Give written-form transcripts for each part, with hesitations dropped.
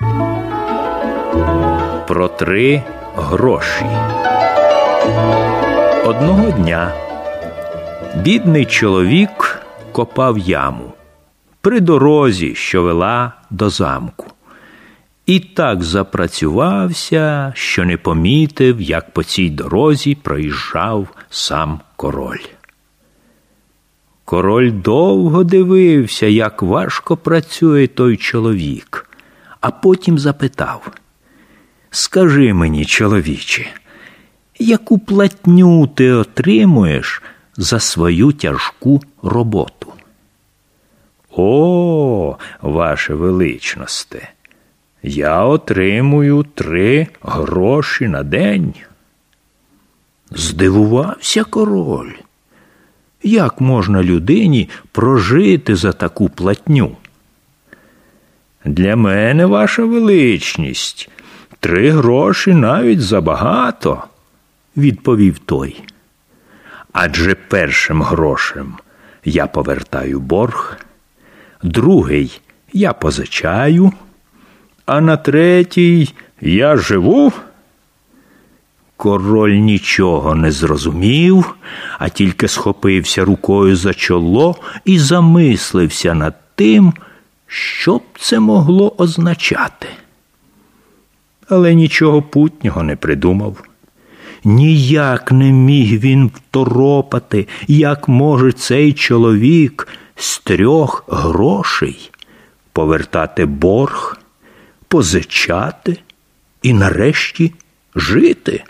Про 3 гроші. Одного дня бідний чоловік копав яму при дорозі, що вела до замку. І так запрацювався, що не помітив, як по цій дорозі проїжджав сам король. Король довго дивився, як важко працює той чоловік, а потім запитав: «Скажи мені, чоловіче, яку платню ти отримуєш за свою тяжку роботу?» «О, ваше величносте, я отримую 3 гроші на день». Здивувався король. Як можна людині прожити за таку платню? «Для мене, ваша величність, 3 гроші навіть забагато», – відповів той. «Адже першим грошем я повертаю борг, другий я позичаю, а на третій я живу». Король нічого не зрозумів, а тільки схопився рукою за чоло і замислився над тим, що б це могло означати. Але нічого путнього не придумав. Ніяк не міг він второпати, як може цей чоловік з 3 грошей повертати борг, позичати і нарешті жити.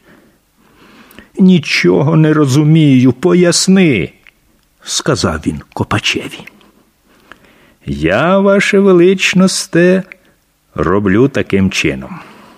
«Нічого не розумію, поясни», – сказав він копачеві. «Я, ваше величносте, роблю таким чином.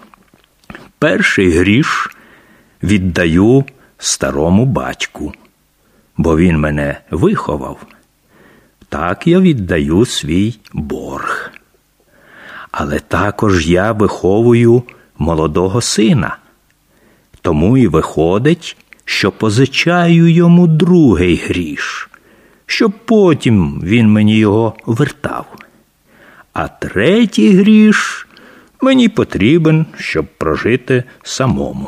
Перший гріш віддаю старому батьку, бо він мене виховав. Так я віддаю свій борг. Але також я виховую молодого сина. Тому і виходить, що позичаю йому другий гріш, щоб потім він мені його вертав. А третій гріш мені потрібен, щоб прожити самому».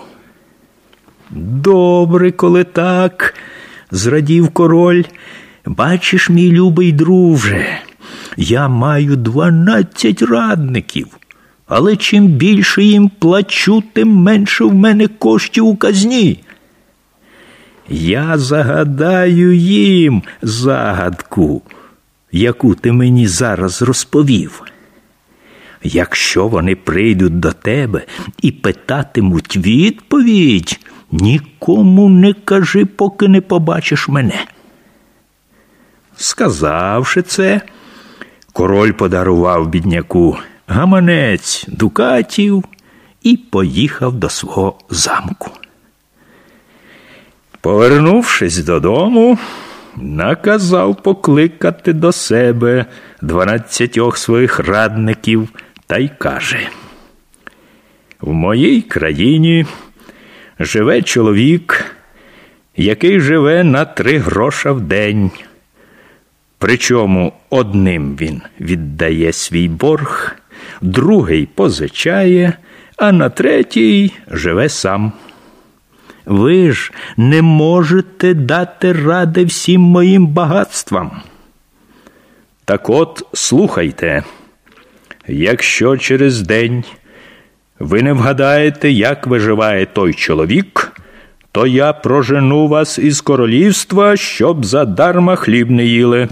«Добре, коли так», – зрадів король. «Бачиш, мій любий друже, я маю 12 радників. Але чим більше їм плачу, тим менше в мене коштів у казні. Я загадаю їм загадку, яку ти мені зараз розповів. Якщо вони прийдуть до тебе і питатимуть відповідь, нікому не кажи, поки не побачиш мене». Сказавши це, король подарував бідняку гаманець дукатів і поїхав до свого замку. Повернувшись додому, наказав покликати до себе 12 своїх радників та й каже: «В моїй країні живе чоловік, який живе на 3 гроша в день. Причому одним він віддає свій борг, другий позичає, а на третій живе сам. Ви ж не можете дати ради всім моїм багатствам. Так от, слухайте, якщо через день ви не вгадаєте, як виживає той чоловік, то я прожену вас із королівства, щоб задарма хліб не їли».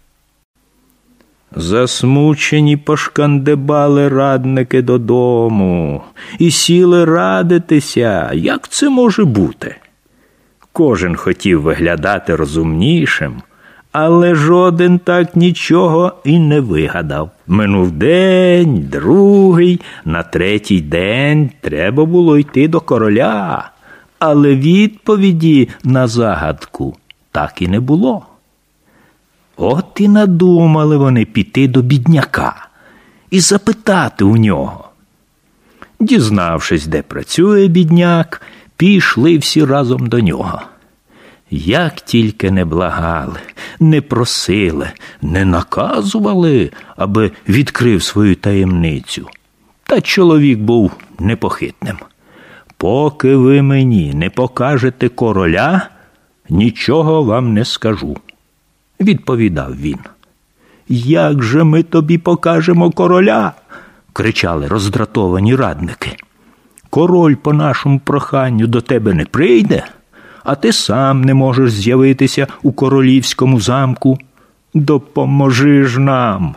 Засмучені пошкандибали радники додому і сіли радитися, як це може бути. Кожен хотів виглядати розумнішим, але жоден так нічого і не вигадав. Минув день, другий, на третій день треба було йти до короля, але відповіді на загадку так і не було. От і надумали вони піти до бідняка і запитати у нього. Дізнавшись, де працює бідняк, пішли всі разом до нього. Як тільки не благали, не просили, не наказували, аби відкрив свою таємницю, Та чоловік був непохитним. «Поки ви мені не покажете короля, нічого вам не скажу», – відповідав він. «Як же ми тобі покажемо короля?» – кричали роздратовані радники. «Король по нашому проханню до тебе не прийде, а ти сам не можеш з'явитися у королівському замку. Допоможи ж нам!»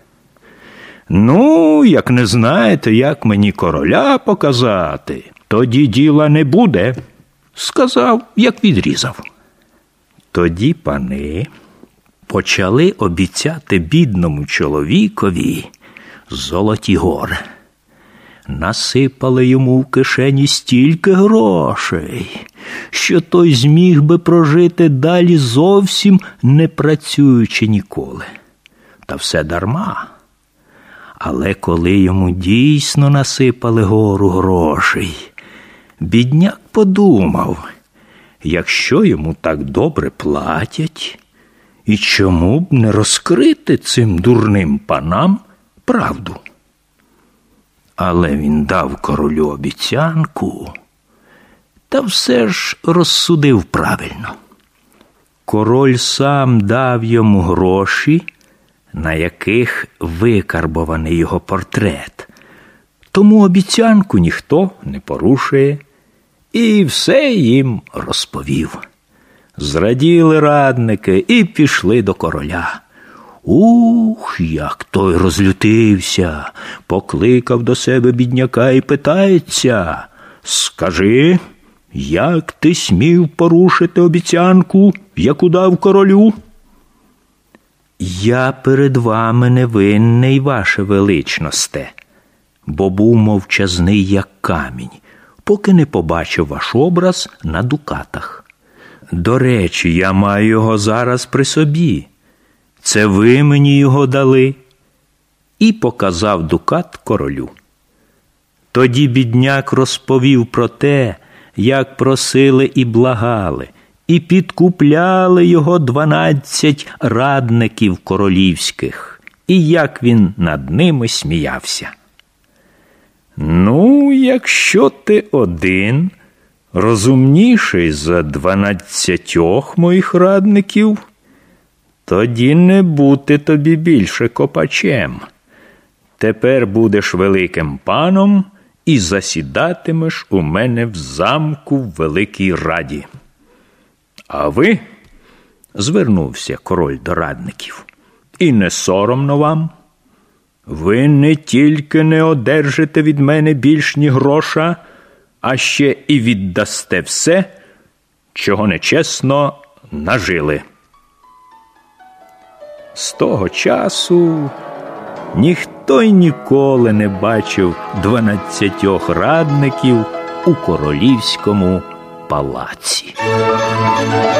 «Ну, як не знаєте, як мені короля показати, тоді діла не буде», – сказав, як відрізав. Тоді пани почали обіцяти бідному чоловікові золоті гори. Насипали йому в кишені стільки грошей, що той зміг би прожити далі зовсім не працюючи ніколи. Та все дарма. Але коли йому дійсно насипали гору грошей, бідняк подумав, якщо йому так добре платять, і чому б не розкрити цим дурним панам правду? Але він дав королю обіцянку, та все ж розсудив правильно. Король сам дав йому гроші, на яких викарбований його портрет. Тому обіцянку ніхто не порушує, і все їм розповів. Зраділи радники і пішли до короля. Ух, як той розлютився, покликав до себе бідняка і питається: «Скажи, як ти смів порушити обіцянку, яку дав королю?» «Я перед вами не винний, ваше величносте, бо був мовчазний, як камінь, поки не побачив ваш образ на дукатах. До речі, я маю його зараз при собі. Це ви мені його дали». І показав дукат королю. Тоді бідняк розповів про те, як просили і благали, і підкупляли його 12 радників королівських, і як він над ними сміявся. «Ну, якщо ти один, розумніший за 12 моїх радників, тоді не бути тобі більше копачем. Тепер будеш великим паном і засідатимеш у мене в замку в Великій Раді. А ви, – звернувся король до радників, – і не соромно вам? Ви не тільки не одержите від мене більш ні гроша, а ще і віддасте все, чого нечесно нажили». З того часу ніхто й ніколи не бачив 12 радників у королівському палаці.